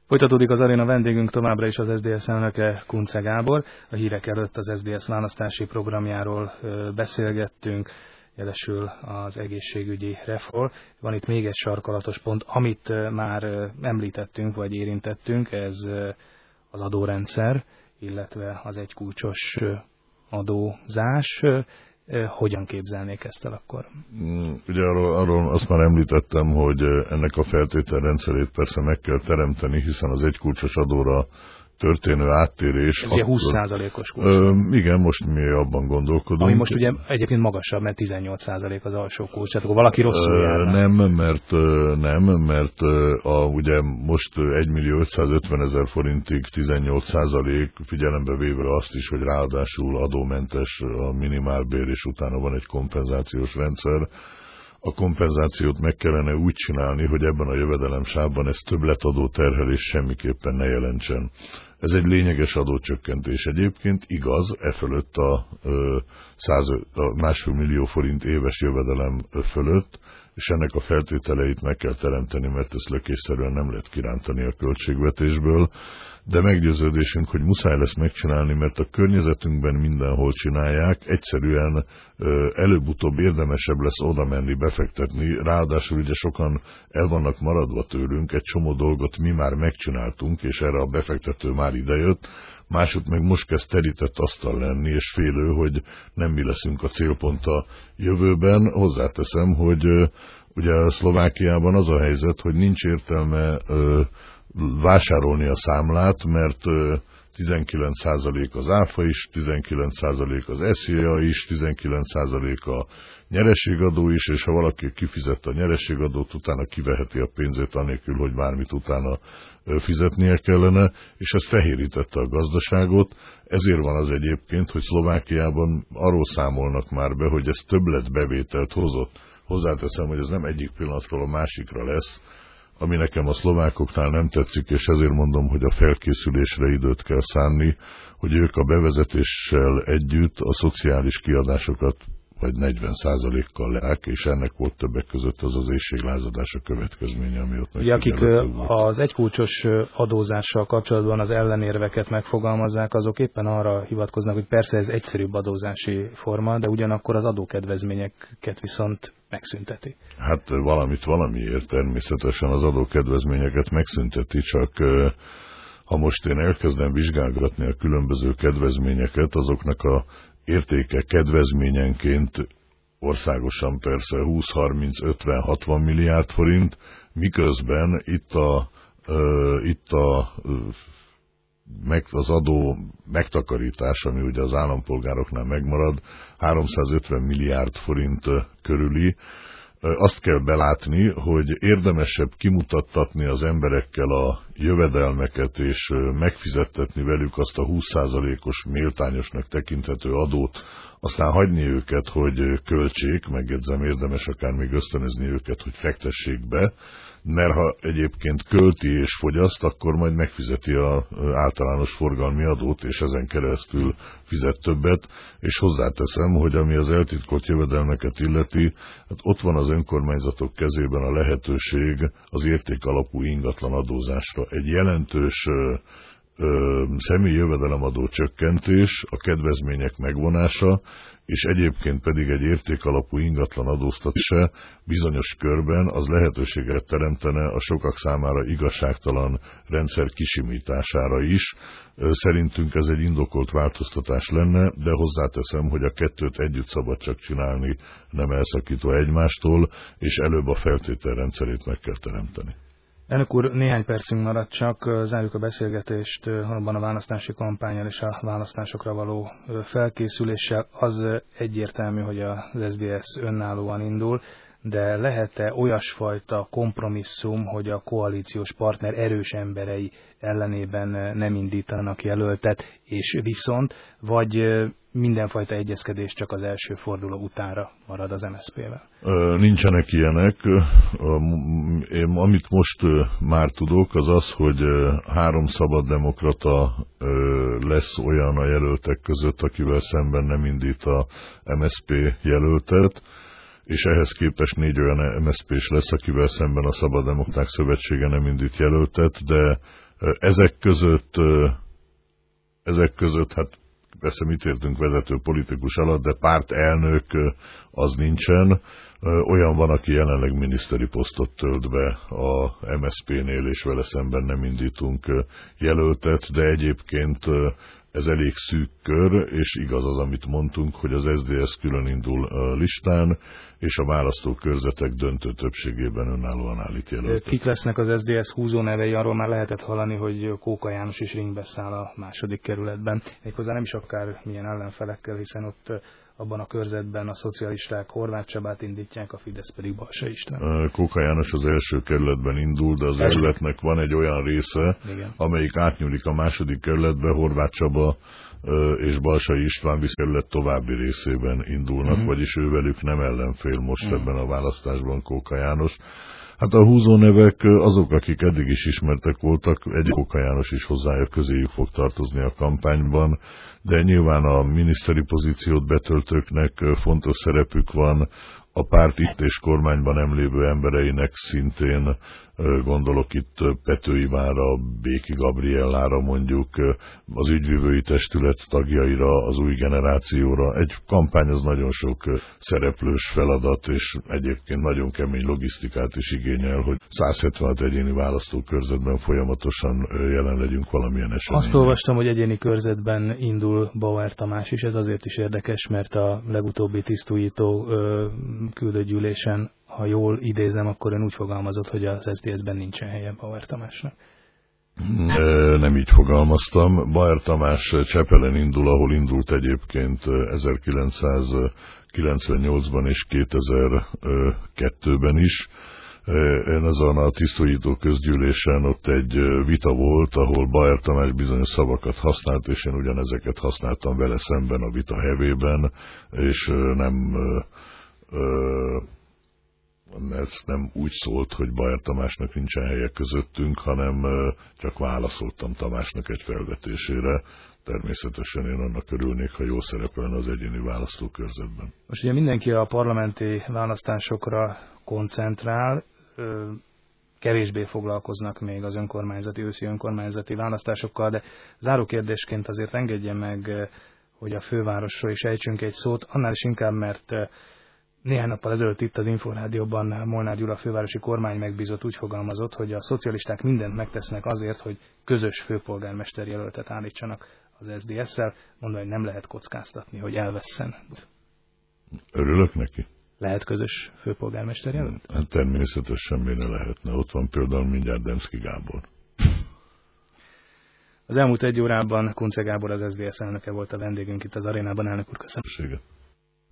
Folytatódik az aréna, vendégünk továbbra is az SZDSZ elnöke, Kunce Gábor. A hírek előtt az SZDSZ választási programjáról beszélgettünk, jelesül az egészségügyi reform. Van itt még egy sarkalatos pont, amit már említettünk, vagy érintettünk, ez az adórendszer, illetve az egykulcsos adózás. Hogyan képzelnék ezt el akkor? Ugye arról azt már említettem, hogy ennek a feltételrendszerét persze meg kell teremteni, hiszen az egykulcsos adóra történő áttérés... Ez ugye 20%-os kulcs. Igen, most mi abban gondolkodunk. Ami most ugye egyébként magasabb, mert 18% az alsó kulcs, tehát akkor valaki rosszul járna. Nem, mert ugye most 1.550.000 forintig 18%, figyelembe véve azt is, hogy ráadásul adómentes a minimálbér, és utána van egy kompenzációs rendszer. A kompenzációt meg kellene úgy csinálni, hogy ebben a jövedelemsávban ez többletadó terhelés semmiképpen ne jelentsen. Ez egy lényeges adócsökkentés egyébként, igaz, fölött a 1,5 millió forint éves jövedelem fölött, és ennek a feltételeit meg kell teremteni, mert ezt lökésszerűen nem lehet kirántani a költségvetésből, de meggyőződésünk, hogy muszáj lesz megcsinálni, mert a környezetünkben mindenhol csinálják, egyszerűen előbb-utóbb érdemesebb lesz oda menni, befektetni, ráadásul ugye sokan el vannak maradva tőlünk, egy csomó dolgot mi már megcsináltunk, és erre a befektető már idejött, másút meg most kezd terített asztal lenni, és félő, hogy nem mi leszünk a célpont a jövőben. Hozzáteszem, hogy ugye Szlovákiában az a helyzet, hogy nincs értelme vásárolni a számlát, mert 19% az áfa is, 19% az SZIA is, 19% a nyereségadó is, és ha valaki kifizette a nyereségadót, utána kiveheti a pénzét anélkül, hogy bármit utána fizetnie kellene, és ez fehérítette a gazdaságot. Ezért van az egyébként, hogy Szlovákiában arról számolnak már be, hogy ez többletbevételt hozott. Hozzáteszem, hogy ez nem egyik pillanatról a másikra lesz, ami nekem a szlovákoknál nem tetszik, és ezért mondom, hogy a felkészülésre időt kell szánni, hogy ők a bevezetéssel együtt a szociális kiadásokat vagy 40%-kal leák, és ennek volt többek között az éhséglázadás a következménye, ami ott akik az egykulcsos adózással kapcsolatban az ellenérveket megfogalmazzák, azok éppen arra hivatkoznak, hogy persze ez egyszerűbb adózási forma, de ugyanakkor az adókedvezményeket viszont megszünteti. Hát valamiért természetesen az adókedvezményeket megszünteti, csak ha most én elkezdem vizsgálgatni a különböző kedvezményeket, azoknak a értéke kedvezményenként országosan persze 20, 30, 50, 60 milliárd forint, miközben az adó megtakarítás, ami ugye az állampolgároknál megmarad, 350 milliárd forint körüli. Azt kell belátni, hogy érdemesebb kimutattatni az emberekkel a jövedelmeket, és megfizettetni velük azt a 20%-os méltányosnak tekinthető adót, aztán hagyni őket, hogy költsék, megjegyzem, érdemes akár még ösztönözni őket, hogy fektessék be, mert ha egyébként költi és fogyaszt, akkor majd megfizeti az általános forgalmi adót, és ezen keresztül fizet többet, és hozzáteszem, hogy ami az eltitkolt jövedelmeket illeti, hát ott van az önkormányzatok kezében a lehetőség az értékalapú ingatlan adózásra. Egy jelentős személyi jövedelemadó csökkentés, a kedvezmények megvonása, és egyébként pedig egy értékalapú ingatlan adóztatása bizonyos körben az lehetőséget teremtene a sokak számára igazságtalan rendszer kisimítására is. Szerintünk ez egy indokolt változtatás lenne, de hozzáteszem, hogy a kettőt együtt szabad csak csinálni, nem elszakítva egymástól, és előbb a feltételrendszerét meg kell teremteni. Elnök úr, néhány percünk maradt csak, zárjuk a beszélgetést abban a választási kampánnyal és a választásokra való felkészüléssel. Az egyértelmű, hogy az SZDSZ önállóan indul, de lehet-e olyasfajta kompromisszum, hogy a koalíciós partner erős emberei ellenében nem indítanak jelöltet, és viszont, vagy mindenfajta egyezkedés csak az első forduló utánra marad az MSZP-vel? Nincsenek ilyenek. Amit most már tudok, az az, hogy 3 szabaddemokrata lesz olyan a jelöltek között, akivel szemben nem indít a MSZP jelöltet, és ehhez képest 4 olyan MSZP-s lesz, akivel szemben a Szabaddemokraták Szövetsége nem indít jelöltet, de Ezek között, hát persze mit értünk vezető politikus alatt, de pártelnök az nincsen. Olyan van, aki jelenleg miniszteri posztot tölt be a MSZP-nél, és vele szemben nem indítunk jelöltet, de egyébként ez elég szűk kör, és igaz az, amit mondtunk, hogy az SZDSZ külön indul listán, és a választókörzetek döntő többségében önállóan állít jelöltet. Kik lesznek az SZDSZ húzónevei? Arról már lehetett hallani, hogy Kóka János is ringbe száll a második kerületben. Méghozzá nem is akár milyen ellenfelekkel, hiszen ott abban a körzetben a szocialisták Horváth Csabát indítják, a Fidesz pedig Balsa István. Kóka János az első kerületben indul, de az kerületnek van egy olyan része, igen, amelyik átnyúlik a második kerületbe, Horváth Csaba és Balsai István viszont további részében indulnak, vagyis ővelük nem ellenfél most ebben a választásban Kóka János. Hát a húzónevek azok, akik eddig is ismertek voltak, egy Kóka János is hozzájuk, közéjük fog tartozni a kampányban, de nyilván a miniszteri pozíciót betöltőknek fontos szerepük van, a párt itt és kormányban nem lévő embereinek szintén, gondolok itt Pető Ivánra, Béki Gabriellára mondjuk, az ügyvivői testület tagjaira, az új generációra. Egy kampány az nagyon sok szereplős feladat, és egyébként nagyon kemény logisztikát is igényel, hogy 176 egyéni választókörzetben folyamatosan jelen legyünk valamilyen esetben. Azt olvastam, hogy egyéni körzetben indul Bauer Tamás is, ez azért is érdekes, mert a legutóbbi tisztújító küldőgyűlésen, ha jól idézem, akkor ön úgy fogalmazott, hogy az SZDSZ-ben nincsen helye Bauer Tamásnak. Nem így fogalmaztam. Bauer Tamás Csepelen indul, ahol indult egyébként 1998-ban és 2002-ben is. Azon a tisztújító közgyűlésen ott egy vita volt, ahol Bauer Tamás bizonyos szavakat használt, és én ugyanezeket használtam vele szemben a vita hevében, és ez nem úgy szólt, hogy Bauer Tamásnak nincsen helye közöttünk, hanem csak válaszoltam Tamásnak egy felvetésére. Természetesen én annak örülnék, ha jól szerepelne az egyéni választókörzetben. Most ugye mindenki a parlamenti választásokra koncentrál, kevésbé foglalkoznak még az őszi önkormányzati választásokkal, de záró kérdésként azért engedje meg, hogy a fővárosról is ejtsünk egy szót, annál is inkább, mert néhány nappal ezelőtt itt az Inforádióban Molnár Gyula fővárosi kormány megbízott úgy fogalmazott, hogy a szocialisták mindent megtesznek azért, hogy közös főpolgármester jelöltet állítsanak az SZDSZ-szel, mondva, hogy nem lehet kockáztatni, hogy elvesszen. Örülök neki. Lehet közös főpolgármester jelölt? Hát természetesen miért ne lehetne. Ott van például mindjárt Demszky Gábor. Az elmúlt egy órában Kunce Gábor, az SZDSZ elnöke volt a vendégünk itt az arénában. Elnök úr, köszönöm.